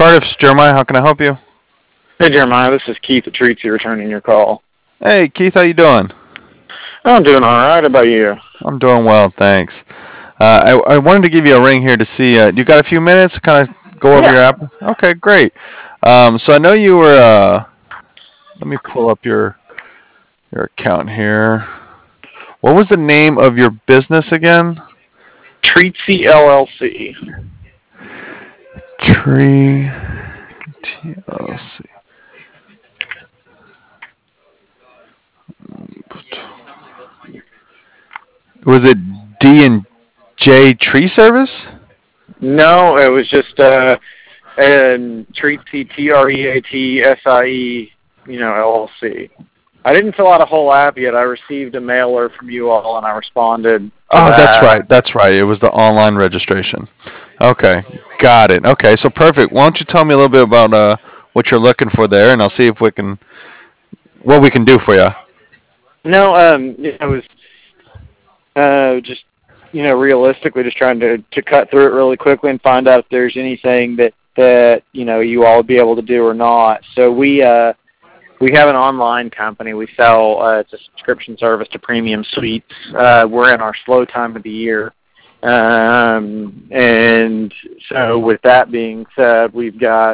Cardiff's Jeremiah. How can I help you? Hey Jeremiah, this is Keith at Treatsy returning your call. Hey, Keith. How you doing? I'm doing all right. How about you? I'm doing well, thanks. I wanted to give you a ring here to see. You got a few minutes to kind of go over Yeah. your app? Okay, great. So I know you were. Let me pull up your account here. What was the name of your business again? Treatsy LLC. Tree TLC. Was it D and J Tree Service? No, it was just Treatsy TREATSIE, LLC. I didn't fill out a whole app yet. I received a mailer from you all, and I responded to Oh, that's that. right. That's right. It was the online registration. Okay, got it. Okay, so perfect. Why don't you tell me a little bit about what you're looking for there, and I'll see if we can what we can do for you. No, it was just realistically just trying to cut through it really quickly and find out if there's anything that you all would be able to do or not. So we have an online company. We sell it's a subscription service to premium suites. We're in our slow time of the year. And so with that being said, we've got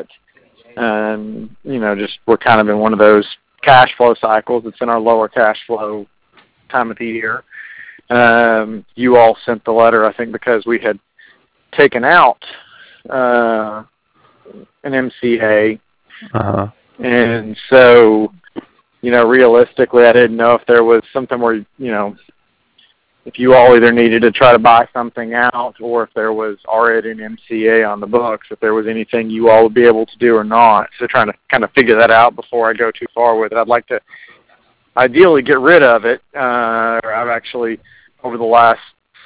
just we're kind of in one of those cash flow cycles. It's in our lower cash flow time of the year. You all sent the letter, I think, because we had taken out an MCA, and so realistically, I didn't know if there was something where if you all either needed to try to buy something out, or if there was already an MCA on the books, if there was anything you all would be able to do or not. So trying to kind of figure that out before I go too far with it. I'd like to ideally get rid of it. I've actually, over the last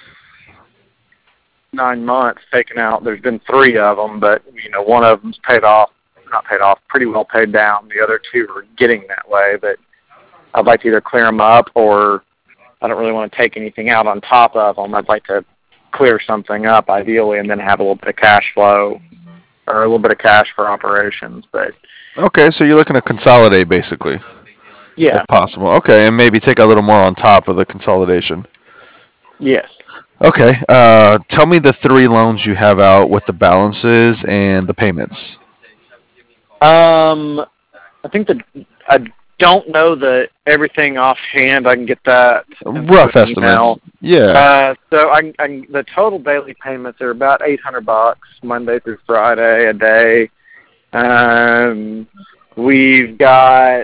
9 months, taken out, there's been 3 of them, but one of them's not paid off, pretty well paid down. The other 2 are getting that way, but I'd like to either clear them up, or I don't really want to take anything out on top of them. I'd like to clear something up ideally, and then have a little bit of cash flow, or a little bit of cash for operations. But Okay, so you're looking to consolidate basically, yeah, if possible. Okay, and maybe take a little more on top of the consolidation. yes. Okay, tell me the 3 loans you have out, what the balances and the payments. I think that I don't know everything offhand. I can get that into Rough an estimates. email. Yeah. So the total daily payments are about $800 Monday through Friday a day. We've got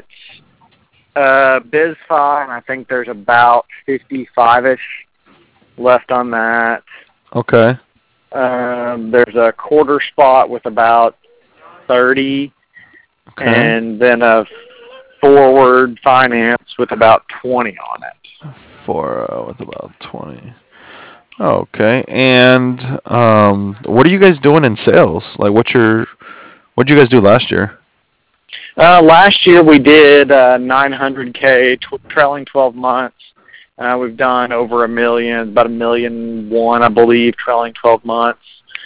BizFi, and I think there's about 55ish left on that. Okay. There's a quarter spot with about 30, Okay. and then a forward finance with about 20 on it. With about 20. Okay. And what are you guys doing in sales? Like, what did you guys do last year? Last year we did 900K trailing 12 months. We've done over $1 million, about $1.1 million, I believe, trailing 12 months.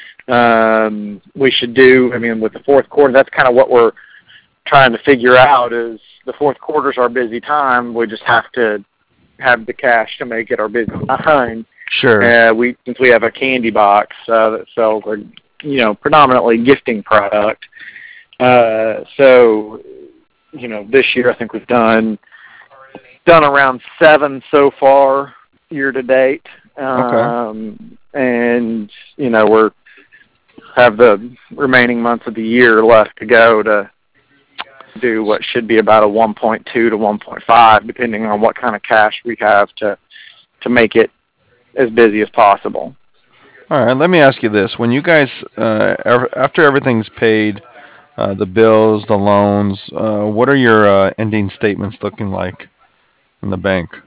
We should do, with the fourth quarter, that's kind of what we're trying to figure out, is the fourth quarter's our busy time. We just have to have the cash to make it our busy time. Sure. Since we have a candy box that sells predominantly gifting product. So this year I think we've done around 7 so far year to date. Okay. And we're have the remaining months of the year left to go to do what should be about a 1.2 to 1.5, depending on what kind of cash we have to make it as busy as possible. All right. Let me ask you this: when you guys, after everything's paid, the bills, the loans, what are your ending statements looking like in the bank?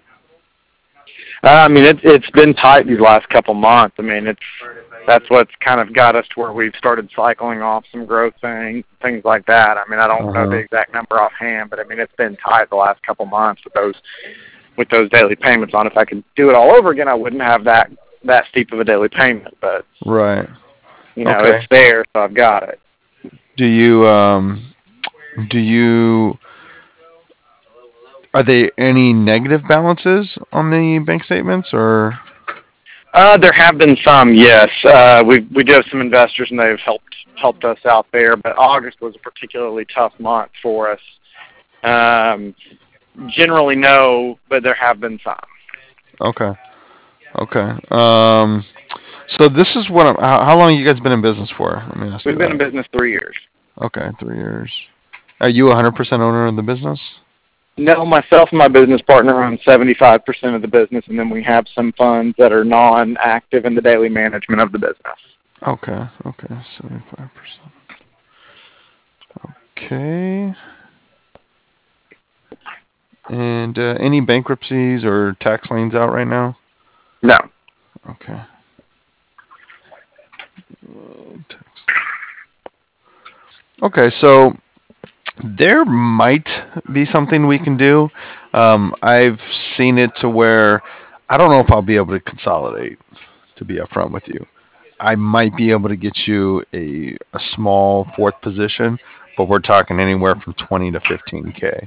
It's been tight these last couple months. That's what's kind of got us to where we've started cycling off some growth things like that. I don't know the exact number offhand, but it's been tight the last couple months with those daily payments on. If I could do it all over again, I wouldn't have that steep of a daily payment. But Right. Okay. it's there, so I've got it. Do you do you are there any negative balances on the bank statements or? There have been some, yes. We do have some investors, and they've helped us out there. But August was a particularly tough month for us. Um, Generally, no, but there have been some. Okay. Okay. So this is what how long you guys been in business for? Let me ask you We've been in that. business 3 years. Okay, 3 years. Are you 100% owner of the business? No, myself and my business partner own 75% of the business, and then we have some funds that are non-active in the daily management of the business. Okay. Okay. 75%. Okay. And any bankruptcies or tax liens out right now? No. Okay. Okay, so there might be something we can do. I've seen it to where I don't know if I'll be able to consolidate, to be upfront with you. I might be able to get you a small fourth position, but we're talking anywhere from 20 to 15K.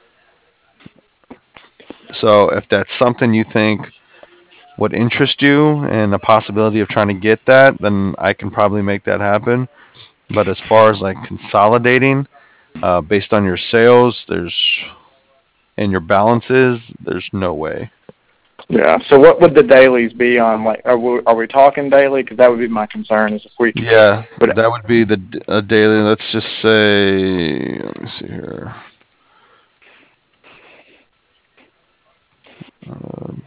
So if that's something you think would interest you and a possibility of trying to get that, then I can probably make that happen. But as far as like consolidating, based on your sales, there's and your balances, there's no way. Yeah. So what would the dailies be on? Like, are we talking daily? Because that would be my concern. Is if we Yeah, would. that would be the daily. Let's just say, let me see here. Um,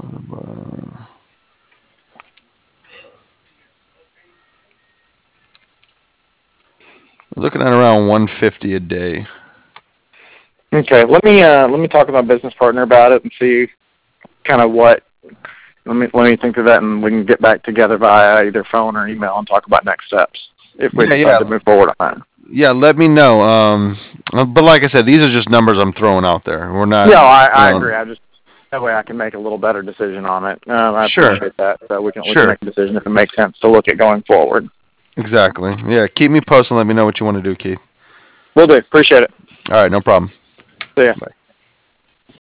looking at around 150 a day. Okay. Let me talk to my business partner about it and see kind of what. Let me think of that, and we can get back together via either phone or email and talk about next steps if we Yeah, decide yeah, to move forward on that. yeah. Let me know. But like I said, these are just numbers I'm throwing out there. We're not, No, I you know. agree. I just that way I can make a little better decision on it. I Sure, appreciate that. So we can sure, make a decision if it makes sense to look at going forward. exactly. Yeah, keep me posted. Let me know what you want to do, Keith. Will do. Appreciate it. All right, no problem. See ya. Bye.